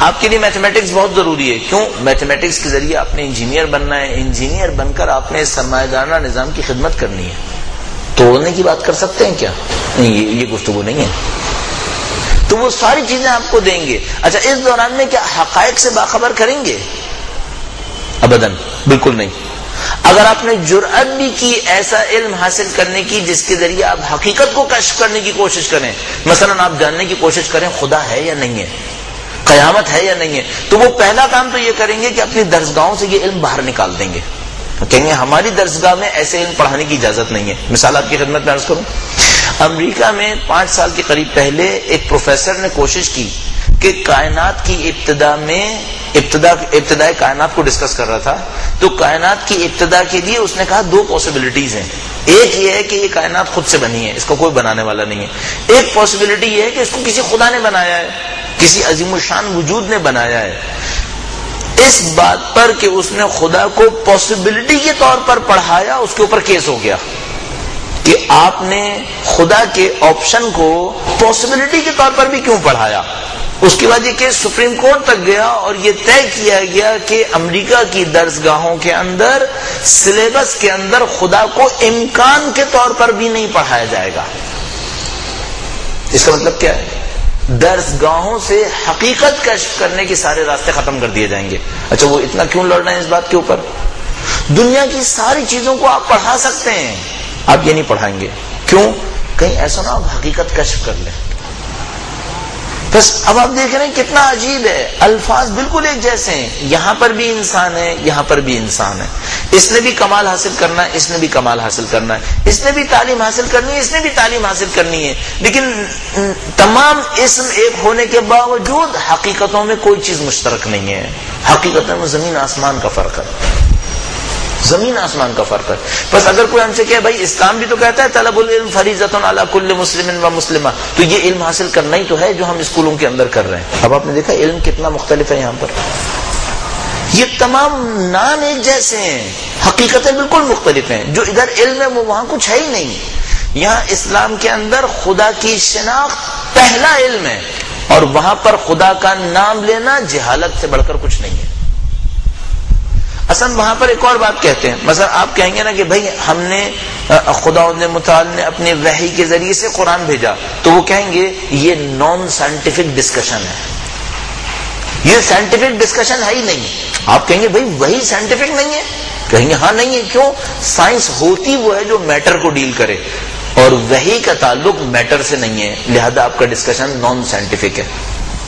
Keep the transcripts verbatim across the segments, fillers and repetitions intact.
آپ کے لیے میتھمیٹکس بہت ضروری ہے. کیوں؟ میتھمیٹکس کے ذریعے آپ نے انجینئر بننا ہے. انجینئر بن کر آپ نے سرمایہ دارانہ نظام کی خدمت کرنی ہے. توڑنے کی بات کر سکتے ہیں کیا؟ نہیں, یہ گفتگو نہیں ہے. تو وہ ساری چیزیں آپ کو دیں گے. اچھا, اس دوران میں کیا حقائق سے باخبر کریں گے؟ ابداً, بالکل نہیں. اگر آپ نے جرأت بھی کی ایسا علم حاصل کرنے کی جس کے ذریعے آپ حقیقت کو کشف کرنے کی کوشش کریں, مثلا آپ جاننے کی کوشش کریں خدا ہے یا نہیں ہے, قیامت ہے یا نہیں ہے, تو وہ پہلا کام تو یہ کریں گے کہ اپنی درسگاہوں سے یہ علم باہر نکال دیں گے. کہیں گے ہماری درسگاہ میں ایسے علم پڑھانے کی اجازت نہیں ہے. مثال آپ کی خدمت میں عرض کروں, امریکہ میں پانچ سال کے قریب پہلے ایک پروفیسر نے کوشش کی کہ کائنات کی ابتدا میں ابتدا ابتدائے کائنات کو ڈسکس کر رہا تھا. تو کائنات کی ابتدا کے لیے اس نے کہا دو پاسبلٹیز ہیں. ایک یہ ہے کہ یہ کائنات خود سے بنی ہے, اس کا کوئی بنانے والا نہیں ہے. ایک پاسبلٹی یہ ہے کہ اس کو کسی خدا نے بنایا ہے, کسی عظیم الشان وجود نے بنایا ہے. اس بات پر کہ اس نے خدا کو پاسبلٹی کے طور پر پڑھایا, اس کے اوپر کیس ہو گیا کہ آپ نے خدا کے آپشن کو پاسبلٹی کے طور پر بھی کیوں پڑھایا. اس کے بعد یہ کیس سپریم کورٹ تک گیا اور یہ طے کیا گیا کہ امریکہ کی درسگاہوں کے اندر سلیبس کے اندر خدا کو امکان کے طور پر بھی نہیں پڑھایا جائے گا. اس کا مطلب کیا ہے؟ درسگاہوں سے حقیقت کشف کرنے کے سارے راستے ختم کر دیے جائیں گے. اچھا, وہ اتنا کیوں لڑ رہے ہیں اس بات کے اوپر؟ دنیا کی ساری چیزوں کو آپ پڑھا سکتے ہیں, آپ یہ نہیں پڑھائیں گے. کیوں؟ کہیں ایسا نہ آپ حقیقت کشف کر لیں. بس اب آپ دیکھ رہے ہیں کتنا عجیب ہے, الفاظ بالکل ایک جیسے ہیں. یہاں پر بھی انسان ہے, یہاں پر بھی انسان ہے. اس نے بھی کمال حاصل کرنا ہے, اس نے بھی کمال حاصل کرنا ہے. اس نے بھی تعلیم حاصل کرنی ہے, اس نے بھی تعلیم حاصل کرنی ہے. لیکن تمام اسم ایک ہونے کے باوجود حقیقتوں میں کوئی چیز مشترک نہیں ہے. حقیقتوں میں زمین آسمان کا فرق ہے, زمین آسمان کا فرق ہے. بس اگر کوئی ہم سے کہے بھائی اسلام بھی تو کہتا ہے طلب العلم فریضۃ علی کل مسلم و مسلمہ, تو یہ علم حاصل کرنا ہی تو ہے جو ہم اسکولوں کے اندر کر رہے ہیں. اب آپ نے دیکھا علم کتنا مختلف ہے یہاں پر. یہ تمام نام ایک جیسے ہیں, حقیقتیں بالکل مختلف ہیں. جو ادھر علم ہے وہ وہاں کچھ ہے ہی نہیں. یہاں اسلام کے اندر خدا کی شناخت پہلا علم ہے, اور وہاں پر خدا کا نام لینا جہالت سے بڑھ کر کچھ نہیں ہے. اصل وہاں پر ایک اور بات کہتے ہیں. مثلا آپ کہیں گے نا کہ بھائی ہم نے خدا متعال نے اپنے وحی کے ذریعے سے قرآن بھیجا, تو وہ کہیں گے یہ نان سائنٹیفک ڈسکشن ہے, یہ سائنٹیفک ڈسکشن ہے ہی نہیں. آپ کہیں گے بھائی وہی سائنٹیفک نہیں ہے, کہیں گے ہاں نہیں ہے. کیوں؟ سائنس ہوتی وہ ہے جو میٹر کو ڈیل کرے, اور وحی کا تعلق میٹر سے نہیں ہے, لہذا آپ کا ڈسکشن نان سائنٹیفک ہے.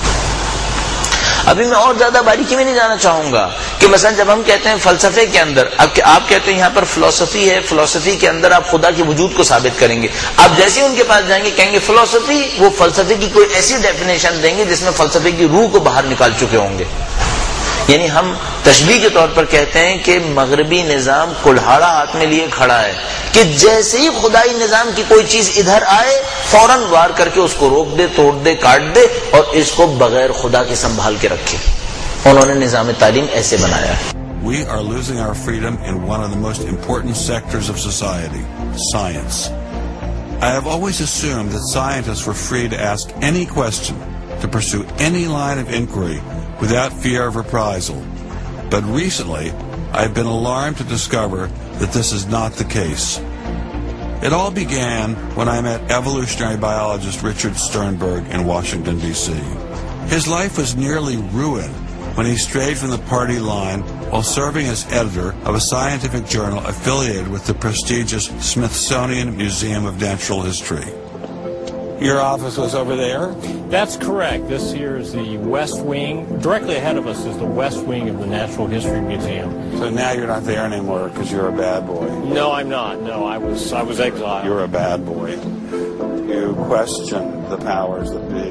ابھی میں اور زیادہ باریکی میں نہیں جانا چاہوں گا کہ مثلا جب ہم کہتے ہیں فلسفے کے اندر, اب کہ آپ کہتے ہیں یہاں پر فلسفی ہے, فلسفی کے اندر آپ خدا کے وجود کو ثابت کریں گے. آپ جیسے ان کے پاس جائیں گے کہیں گے فلسفی, وہ فلسفے کی کوئی ایسی ڈیفینیشن دیں گے جس میں فلسفے کی روح کو باہر نکال چکے ہوں گے. یعنی ہم تشبیہ کے طور پر کہتے ہیں کہ مغربی نظام کلہاڑا ہاتھ میں لیے کھڑا ہے کہ جیسے ہی خدائی نظام کی کوئی چیز ادھر آئے فوراً وار کر کے اس کو روک دے, توڑ دے, کاٹ دے, اور اس کو بغیر خدا کے سنبھال کے رکھے. انہوں نے نظام تعلیم ایسے بنایا ہے. We are losing our freedom in one of the most important sectors of society, science. I have always assumed that scientists were free to ask any question, to pursue any line of inquiry without fear of reprisal. But recently, I've been alarmed to discover that this is not the case. It all began when I met evolutionary biologist Richard Sternberg in Washington, D C His life was nearly ruined when he strayed from the party line while serving as editor of a scientific journal affiliated with the prestigious Smithsonian Museum of Natural History. Your office was over there? That's correct. This here is the West Wing. Directly ahead of us is the West Wing of the Natural History Museum. So now you're not there anymore because you're a bad boy. No, I'm not. No, I was I was exiled. You're a bad boy. You question the powers that be.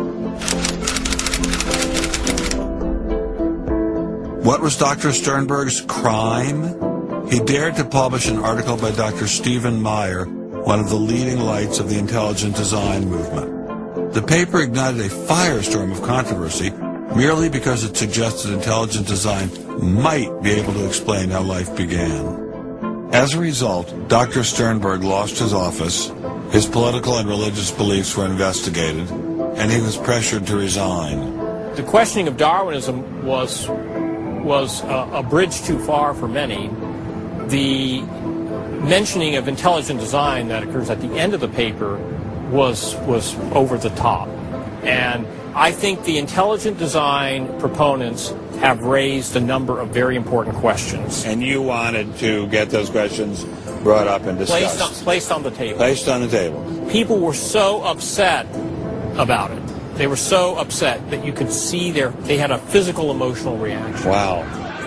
What was Doctor Sternberg's crime? He dared to publish an article by Doctor Stephen Meyer, one of the leading lights of the intelligent design movement. The paper ignited a firestorm of controversy merely because it suggested intelligent design might be able to explain how life began. As a result, Doctor Sternberg lost his office, his political and religious beliefs were investigated, and he was pressured to resign. the questioning of Darwinism was was a, a bridge too far for many. The mentioning of intelligent design that occurs at the end of the paper was was over the top. And I think the intelligent design proponents have raised a number of very important questions. And you wanted to get those questions brought up and discussed. Placed on, placed on the table. Placed on the table. People were so upset about it. They were so upset that you could see their, they had a physical emotional reaction. Wow.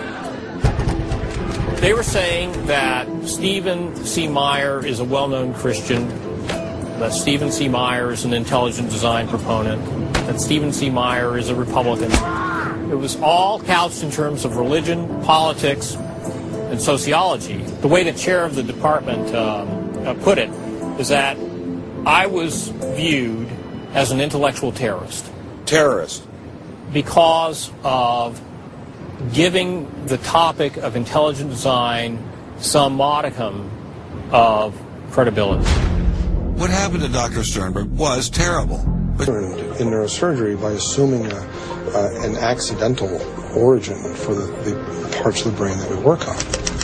They were saying that Stephen C. Meyer is a well-known Christian, that Stephen C. Meyer is an intelligent design proponent, that Stephen C. Meyer is a Republican. It was all couched in terms of religion, politics, and sociology. The way the chair of the department um, uh, put it is that I was viewed as an intellectual terrorist. Terrorist. Because of giving the topic of intelligent design some modicum of credibility. What happened to Doctor Sternberg was terrible. But in neurosurgery by assuming a, uh, an accidental origin for the, the parts of the brain that we work on.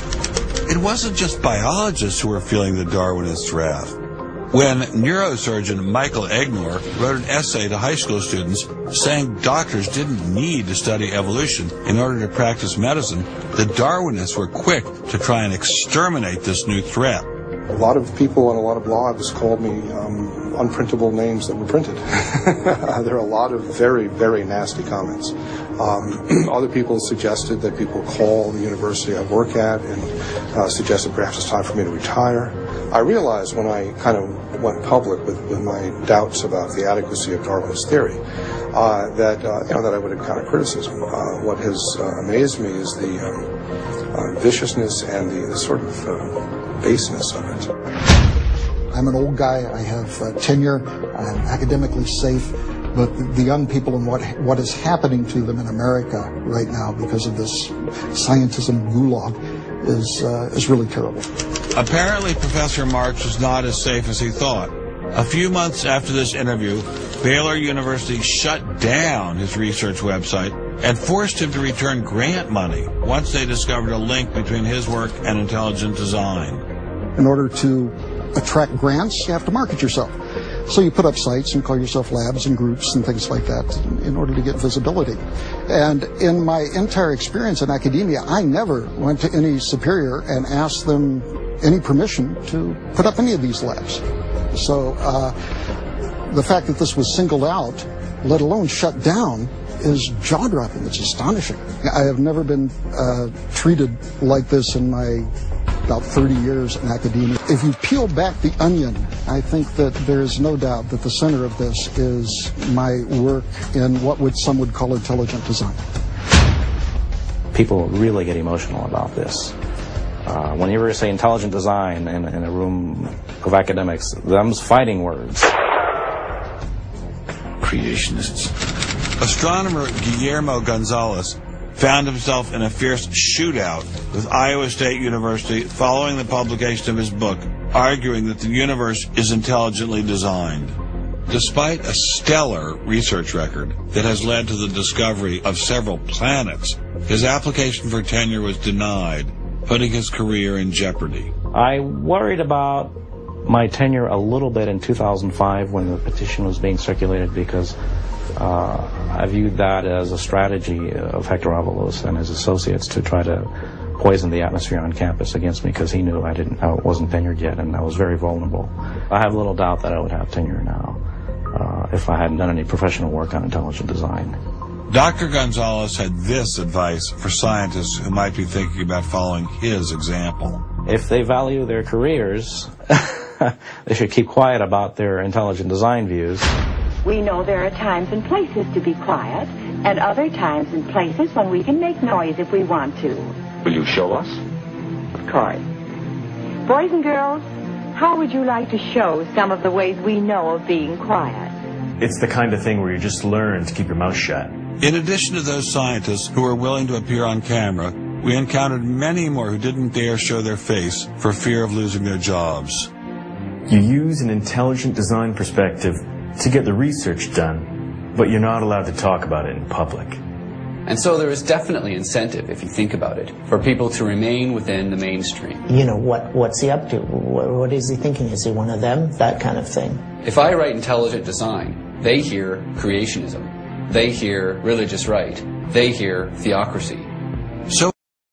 It wasn't just biologists who were feeling the Darwinist wrath. When neurosurgeon Michael Egnor wrote an essay to high school students saying doctors didn't need to study evolution in order to practice medicine, the Darwinists were quick to try and exterminate this new threat. A lot of people on a lot of blogs called me um, unprintable names that were printed. There are a lot of very, very nasty comments. Um, other people suggested that people call the university I work at and uh, suggested perhaps it's time for me to retire. I realized when I kind of went public with, with my doubts about the adequacy of Darwin's theory uh, that uh, you know that I would encounter criticism. Uh, what has uh, amazed me is the um, uh, viciousness and the, the sort of uh, baseness of it. I'm an old guy. I have uh, tenure. I'm academically safe. But the young people and what what is happening to them in America right now because of this scientism gulag is uh, is really terrible. Apparently, Professor Marks was not as safe as he thought. A few months after this interview, Baylor University shut down his research website and forced him to return grant money once they discovered a link between his work and intelligent design. In order to attract grants, you have to market yourself. So you put up sites and call yourself labs and groups and things like that in order to get visibility. And in my entire experience in academia, I never went to any superior and asked them any permission to put up any of these labs. So uh, the fact that this was singled out, let alone shut down, is jaw-dropping. It's astonishing. I have never been uh, treated like this in my about thirty years in academia. If you peel back the onion, I think that there is no doubt that the center of this is my work in what would some would call intelligent design. People really get emotional about this. Uh, when you ever say intelligent design in, in a room of academics, them's fighting words. Creationists. Astronomer Guillermo Gonzalez found himself in a fierce shootout with Iowa State University following the publication of his book, arguing that the universe is intelligently designed. Despite a stellar research record that has led to the discovery of several planets, his application for tenure was denied, putting his career in jeopardy. I worried about my tenure a little bit in two thousand five when the petition was being circulated because uh, I viewed that as a strategy of Hector Avalos and his associates to try to poison the atmosphere on campus against me because he knew I didn't, I wasn't tenured yet and I was very vulnerable. I have little doubt that I would have tenure now uh, if I hadn't done any professional work on intelligent design. Doctor Gonzalez had this advice for scientists who might be thinking about following his example. If they value their careers, they should keep quiet about their intelligent design views. We know there are times and places to be quiet, and other times and places when we can make noise if we want to. Will you show us? Of course. Boys and girls, how would you like to show some of the ways we know of being quiet? It's the kind of thing where you just learn to keep your mouth shut. In addition to those scientists who were willing to appear on camera, we encountered many more who didn't dare show their face for fear of losing their jobs. You use an intelligent design perspective to get the research done, but you're not allowed to talk about it in public. And so there is definitely incentive, if you think about it, for people to remain within the mainstream. You know, what what's he up to? What, what is he thinking? Is he one of them? That kind of thing. If I write intelligent design, they hear creationism. They hear religious right. They hear theocracy. So,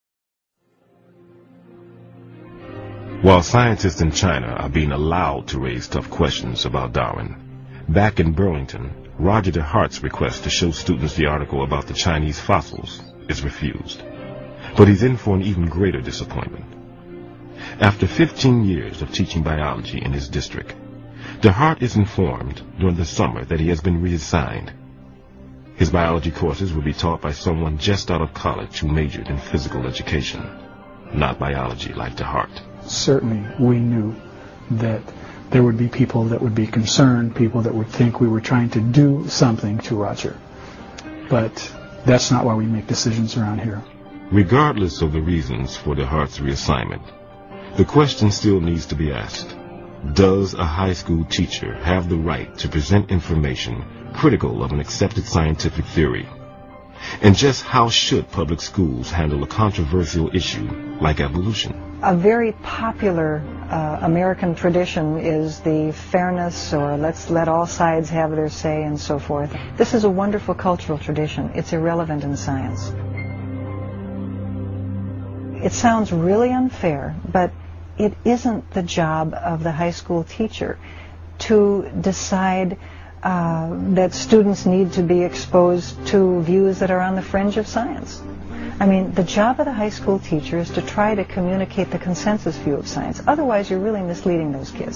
while scientists in China are being allowed to raise tough questions about Darwin, back in Burlington, Roger DeHart's request to show students the article about the Chinese fossils is refused. But he's in for an even greater disappointment. After fifteen years of teaching biology in his district, DeHart is informed during the summer that he has been reassigned. His biology courses will be taught by someone just out of college who majored in physical education, not biology like DeHart. Certainly we knew that there would be people that would be concerned, people that would think we were trying to do something to Roger. But that's not why we make decisions around here. Regardless of the reasons for DeHart's reassignment, the question still needs to be asked. Does a high school teacher have the right to present information critical of an accepted scientific theory? And just how should public schools handle a controversial issue like evolution? A very popular uh, American tradition is the fairness, or let's let all sides have their say, and so forth. This is a wonderful cultural tradition. It's irrelevant in science. It sounds really unfair, but it isn't the job of the high school teacher to decide uh, that students need to be exposed to views that are on the fringe of science. I mean, the job of the high school teacher is to try to communicate the consensus view of science. Otherwise, you're really misleading those kids.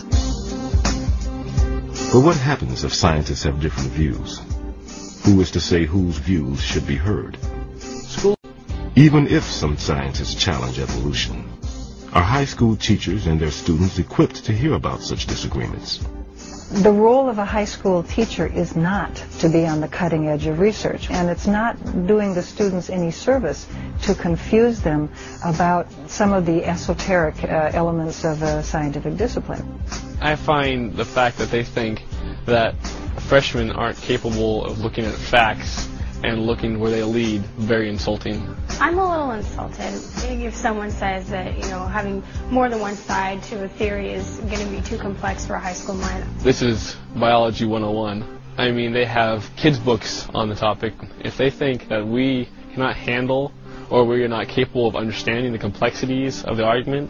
But what happens if scientists have different views? Who is to say whose views should be heard? School. Even if some scientists challenge evolution, are high school teachers and their students equipped to hear about such disagreements? The role of a high school teacher is not to be on the cutting edge of research, and it's not doing the students any service to confuse them about some of the esoteric uh, elements of a scientific discipline. I find the fact that they think that freshmen aren't capable of looking at facts and looking where they lead very insulting. I'm a little insulted if someone says that, you know, having more than one side to a theory is going to be too complex for a high school mind. This is Biology one oh one. I mean, they have kids' books on the topic. If they think that we cannot handle or we are not capable of understanding the complexities of the argument,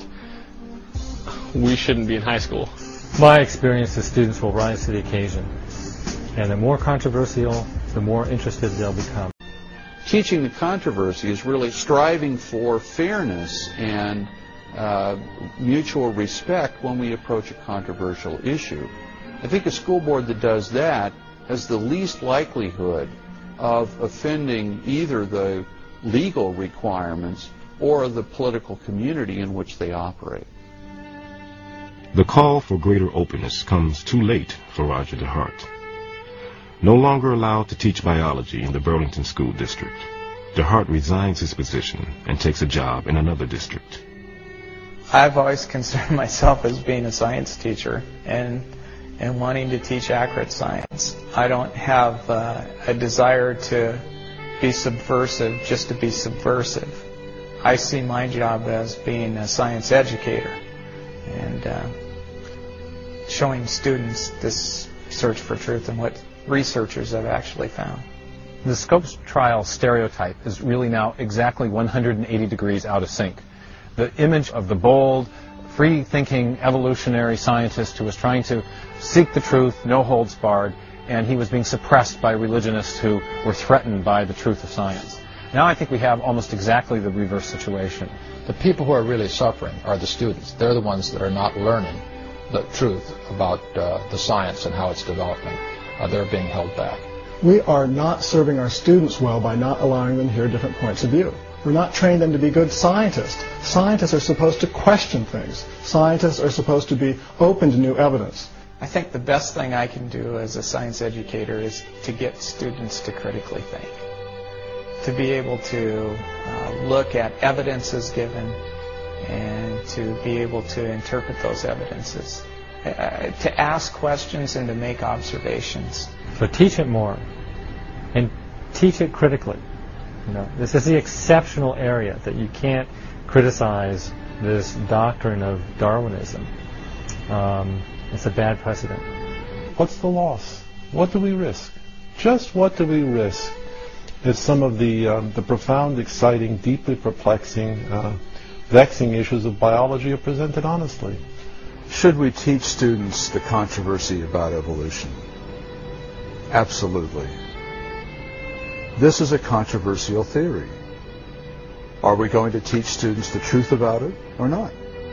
we shouldn't be in high school. My experience is students will rise to the occasion. And the more controversial, the more interested they'll become. Teaching the controversy is really striving for fairness and uh, mutual respect when we approach a controversial issue. I think a school board that does that has the least likelihood of offending either the legal requirements or the political community in which they operate. The call for greater openness comes too late for Roger DeHart. No longer allowed to teach biology in the Burlington School District, DeHart resigns his position and takes a job in another district. I've always considered myself as being a science teacher and and wanting to teach accurate science. I don't have uh, a desire to be subversive just to be subversive. I see my job as being a science educator and uh, showing students this search for truth and what researchers have actually found. The Scopes trial stereotype is really now exactly one hundred eighty degrees out of sync. The image of the bold, free-thinking evolutionary scientist who was trying to seek the truth, no holds barred, and he was being suppressed by religionists who were threatened by the truth of science. Now I think we have almost exactly the reverse situation. The people who are really suffering are the students. They're the ones that are not learning the truth about uh, the science and how it's developing. Uh, they're being held back. We are not serving our students well by not allowing them to hear different points of view. We're not training them to be good scientists. Scientists are supposed to question things. Scientists are supposed to be open to new evidence. I think the best thing I can do as a science educator is to get students to critically think, to be able to uh, look at evidences given and to be able to interpret those evidences, uh, to ask questions and to make observations. So teach it more, and teach it critically. You know, this is the exceptional area that you can't criticize this doctrine of Darwinism. Um, it's a bad precedent. What's the loss? What do we risk? Just what do we risk if some of the um, the profound, exciting, deeply perplexing, uh, vexing issues of biology are presented honestly? Should we teach students the controversy about evolution? Absolutely. This is a controversial theory. Are we going to teach students the truth about it or not?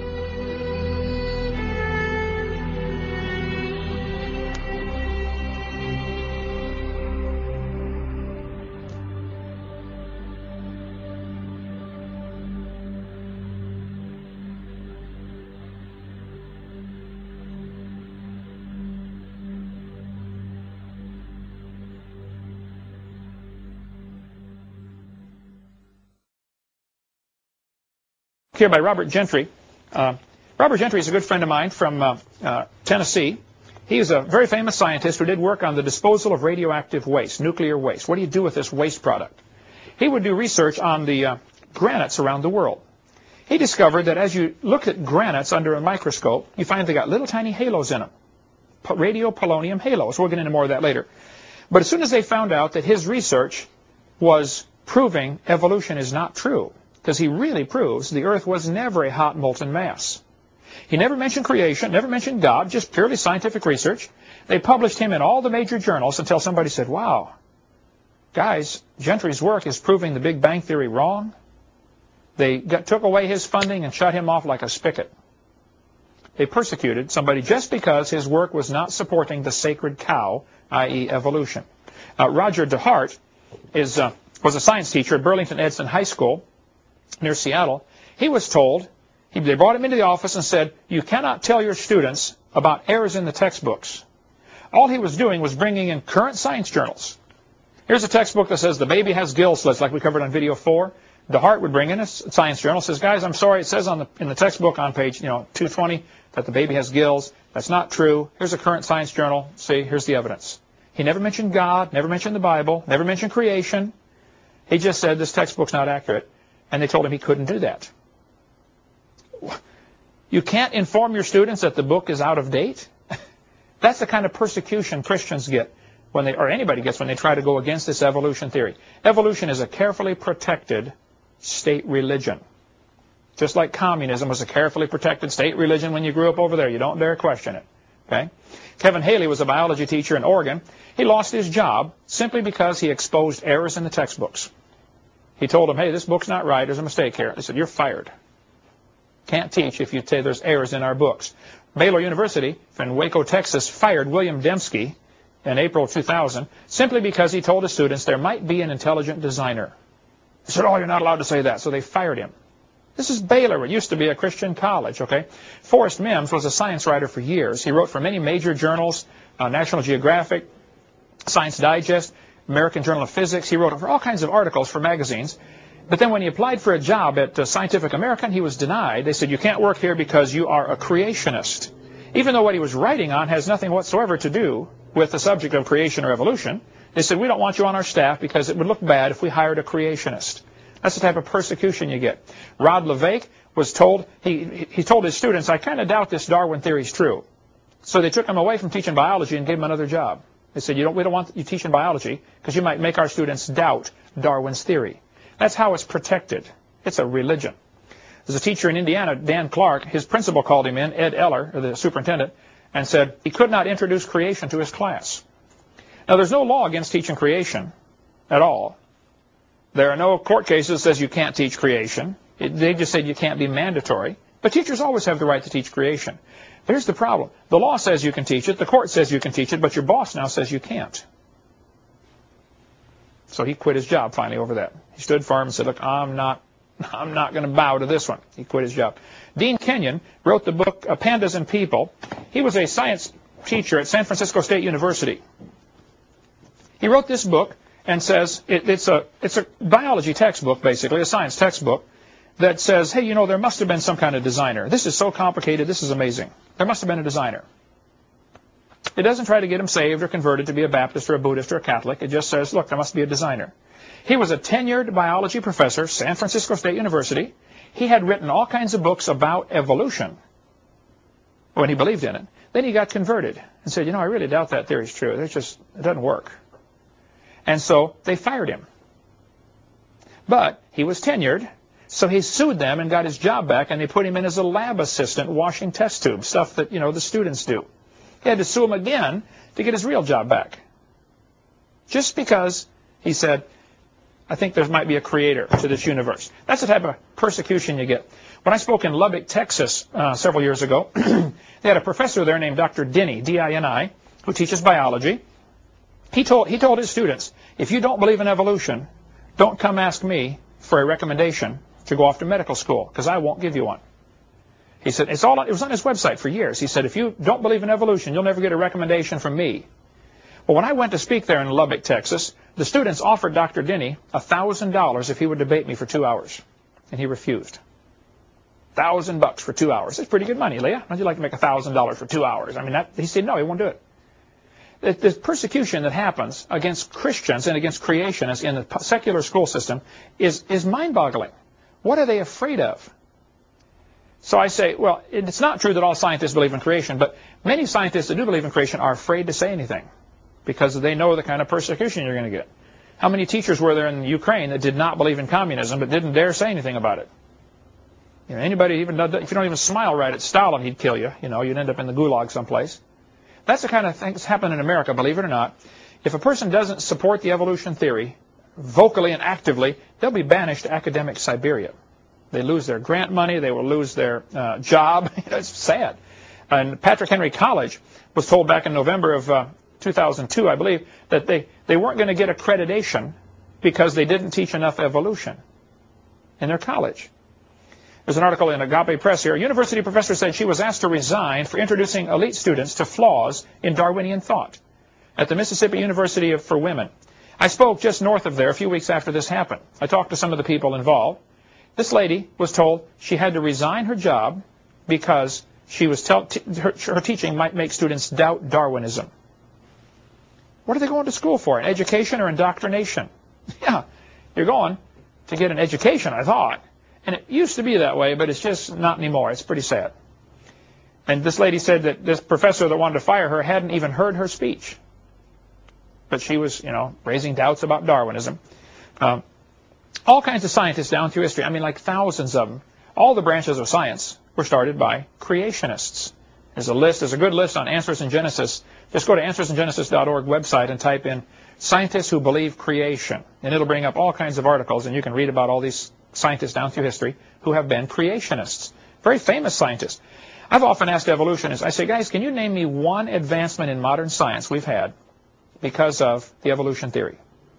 Here by Robert Gentry. Uh, Robert Gentry is a good friend of mine from uh, uh, Tennessee. He is a very famous scientist who did work on the disposal of radioactive waste, nuclear waste. What do you do with this waste product? He would do research on the uh, granites around the world. He discovered that as you look at granites under a microscope, you find they got little tiny halos in them, radiopolonium halos. We'll get into more of that later. But as soon as they found out that his research was proving evolution is not true, because he really proves the earth was never a hot molten mass. He never mentioned creation, never mentioned God, just purely scientific research. They published him in all the major journals until somebody said, wow, guys, Gentry's work is proving the Big Bang Theory wrong. They got, took away his funding and shut him off like a spigot. They persecuted somebody just because his work was not supporting the sacred cow, that is evolution. Uh, Roger DeHart is, uh, was a science teacher at Burlington Edson High School near Seattle. He was told, he, they brought him into the office and said, you cannot tell your students about errors in the textbooks. All he was doing was bringing in current science journals. Here's a textbook that says the baby has gill slits, like we covered on video four. DeHart would bring in a science journal, says, guys, I'm sorry, it says on the, in the textbook on page you know, two twenty that the baby has gills. That's not true. Here's a current science journal. See, here's the evidence. He never mentioned God, never mentioned the Bible, never mentioned creation. He just said this textbook's not accurate. And they told him he couldn't do that. You can't inform your students that the book is out of date? That's the kind of persecution Christians get, when they, or anybody gets when they try to go against this evolution theory. Evolution is a carefully protected state religion. Just like communism was a carefully protected state religion when you grew up over there. You don't dare question it. Okay? Kevin Haley was a biology teacher in Oregon. He lost his job simply because he exposed errors in the textbooks. He told them, hey, this book's not right. There's a mistake here. They said, you're fired. Can't teach if you say there's errors in our books. Baylor University in Waco, Texas, fired William Dembski in April two thousand simply because he told his students there might be an intelligent designer. They said, oh, you're not allowed to say that. So they fired him. This is Baylor. It used to be a Christian college, okay? Forrest Mims was a science writer for years. He wrote for many major journals, uh, National Geographic, Science Digest, American Journal of Physics. He wrote for all kinds of articles for magazines. But then when he applied for a job at uh, Scientific American, he was denied. They said, you can't work here because you are a creationist. Even though what he was writing on has nothing whatsoever to do with the subject of creation or evolution, they said, we don't want you on our staff because it would look bad if we hired a creationist. That's the type of persecution you get. Rod Levake was told, he, he told his students, I kind of doubt this Darwin theory is true. So they took him away from teaching biology and gave him another job. They said, you don't, we don't want you teaching biology because you might make our students doubt Darwin's theory. That's how it's protected. It's a religion. There's a teacher in Indiana, Dan Clark. His principal called him in, Ed Eller, or the superintendent, and said he could not introduce creation to his class. Now, there's no law against teaching creation at all. There are no court cases that says you can't teach creation. It, they just said you can't be mandatory. But teachers always have the right to teach creation. But here's the problem. The law says you can teach it. The court says you can teach it. But your boss now says you can't. So he quit his job finally over that. He stood firm and said, look, I'm not, I'm not going to bow to this one. He quit his job. Dean Kenyon wrote the book uh, Pandas and People. He was a science teacher at San Francisco State University. He wrote this book and says it, it's a it's a biology textbook, basically, a science textbook, that says, hey, you know, there must have been some kind of designer. This is so complicated. This is amazing. There must have been a designer. It doesn't try to get him saved or converted to be a Baptist or a Buddhist or a Catholic. It just says, look, there must be a designer. He was a tenured biology professor, San Francisco State University. He had written all kinds of books about evolution when he believed in it. Then he got converted and said, you know, I really doubt that theory is true. It's just, it doesn't work. And so they fired him. But he was tenured, so he sued them and got his job back, and they put him in as a lab assistant washing test tubes, stuff that, you know, the students do. He had to sue him again to get his real job back. Just because he said, I think there might be a creator to this universe. That's the type of persecution you get. When I spoke in Lubbock, Texas, uh, several years ago, they had a professor there named Doctor Dinny, D I N I, who teaches biology. He told, he told his students, if you don't believe in evolution, don't come ask me for a recommendation to go off to medical school, because I won't give you one. He said, it's all, it was on his website for years. He said, if you don't believe in evolution, you'll never get a recommendation from me. Well, when I went to speak there in Lubbock, Texas, the students offered Doctor Dinny one thousand dollars if he would debate me for two hours. And he refused. one thousand bucks for two hours. That's pretty good money, Leah. How'd you like to make one thousand dollars for two hours? I mean, that, he said, no, he won't do it. The, the persecution that happens against Christians and against creationists in the secular school system is, is mind-boggling. What are they afraid of? So I say, well, it's not true that all scientists believe in creation, but many scientists that do believe in creation are afraid to say anything because they know the kind of persecution you're going to get. How many teachers were there in Ukraine that did not believe in communism but didn't dare say anything about it? You know, anybody, even if you don't even smile right at Stalin, he'd kill you. You know, you'd end up in the gulag someplace. That's the kind of things happen in America, believe it or not. If a person doesn't support the evolution theory vocally and actively, they'll be banished to academic Siberia. They lose their grant money. They will lose their uh, job. It's sad. And Patrick Henry College was told back in November of uh, two thousand two, I believe, that they, they weren't going to get accreditation because they didn't teach enough evolution in their college. There's an article in Agape Press here. A university professor said she was asked to resign for introducing elite students to flaws in Darwinian thought at the Mississippi University for Women. I spoke just north of there a few weeks after this happened. I talked to some of the people involved. This lady was told she had to resign her job because she was tell t her, her teaching might make students doubt Darwinism. What are they going to school for? An education or indoctrination? Yeah, you're going to get an education, I thought. And it used to be that way, but it's just not anymore. It's pretty sad. And this lady said that this professor that wanted to fire her hadn't even heard her speech. But she was, you know, raising doubts about Darwinism. Um, all kinds of scientists down through history, I mean, like thousands of them, all the branches of science were started by creationists. There's a list, there's a good list on Answers in Genesis. Just go to answers in genesis dot org website and type in scientists who believe creation. And it'll bring up all kinds of articles, and you can read about all these scientists down through history who have been creationists. Very famous scientists. I've often asked evolutionists, I say, guys, can you name me one advancement in modern science we've had because of the evolution theory?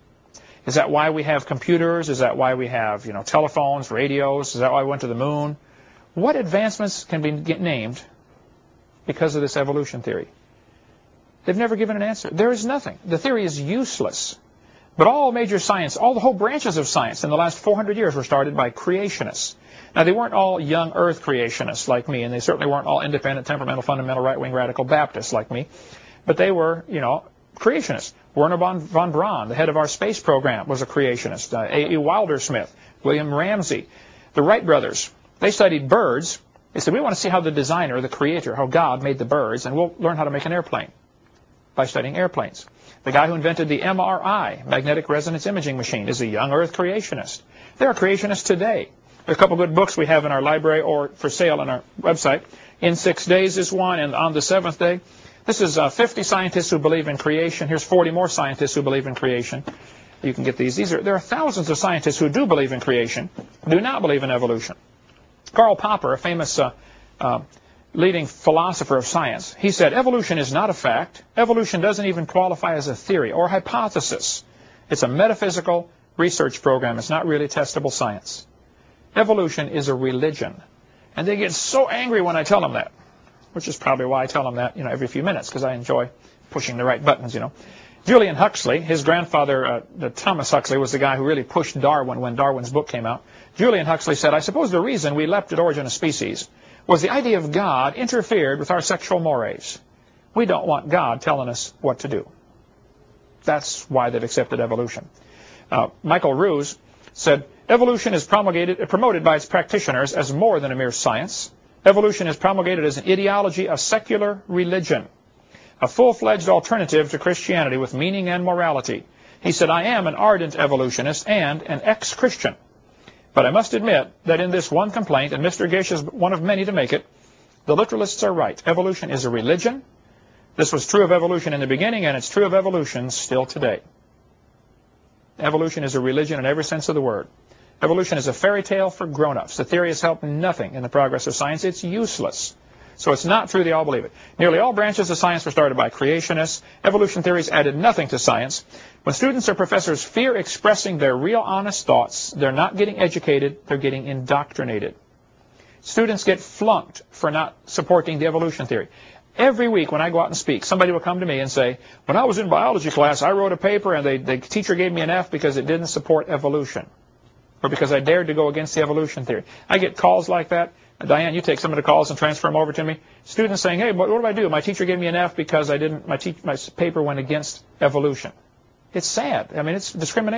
Is that why we have computers? Is that why we have, you know, telephones, radios? Is that why we went to the moon? What advancements can be get named because of this evolution theory? They've never given an answer. There is nothing. The theory is useless. But all major science, all the whole branches of science in the last four hundred years were started by creationists. Now, they weren't all young earth creationists like me, and they certainly weren't all independent, temperamental, fundamental, right-wing, radical Baptists like me. But they were, you know, creationists. Werner von, von Braun, the head of our space program, was a creationist. Uh, A E Wilder-Smith, William Ramsey, the Wright brothers. They studied birds. They said, we want to see how the designer, the creator, how God made the birds, and we'll learn how to make an airplane by studying airplanes. The guy who invented the M R I, magnetic resonance imaging machine, is a young earth creationist. There are creationists today. There are a couple good books we have in our library or for sale on our website. In Six Days is one, and On the Seventh Day. This is uh, fifty scientists who believe in creation. Here's forty more scientists who believe in creation. You can get these. These are There are thousands of scientists who do believe in creation, do not believe in evolution. Karl Popper, a famous uh, uh, leading philosopher of science, he said, evolution is not a fact. Evolution doesn't even qualify as a theory or hypothesis. It's a metaphysical research program. It's not really testable science. Evolution is a religion. And they get so angry when I tell them that, which is probably why I tell them that, you know, every few minutes, because I enjoy pushing the right buttons, you know. Julian Huxley, his grandfather, uh, Thomas Huxley, was the guy who really pushed Darwin when Darwin's book came out. Julian Huxley said, I suppose the reason we leapt at Origin of Species was the idea of God interfered with our sexual mores. We don't want God telling us what to do. That's why they've accepted evolution. Uh, Michael Ruse said, evolution is promulgated, promoted by its practitioners as more than a mere science. Evolution is promulgated as an ideology, a secular religion, a full-fledged alternative to Christianity with meaning and morality. He said, I am an ardent evolutionist and an ex-Christian. But I must admit that in this one complaint, and Mister Gish is one of many to make it, the literalists are right. Evolution is a religion. This was true of evolution in the beginning, and it's true of evolution still today. Evolution is a religion in every sense of the word. Evolution is a fairy tale for grown-ups. The theory has helped nothing in the progress of science. It's useless. So it's not true they all believe it. Nearly all branches of science were started by creationists. Evolution theories added nothing to science. When students or professors fear expressing their real honest thoughts, they're not getting educated, they're getting indoctrinated. Students get flunked for not supporting the evolution theory. Every week when I go out and speak, somebody will come to me and say, when I was in biology class, I wrote a paper and they, the teacher gave me an F because it didn't support evolution, or because I dared to go against the evolution theory. I get calls like that. Diane, you take some of the calls and transfer them over to me. Students saying, hey, what, what do I do? My teacher gave me an F because I didn't, my, te my paper went against evolution. It's sad. I mean, it's discrimination.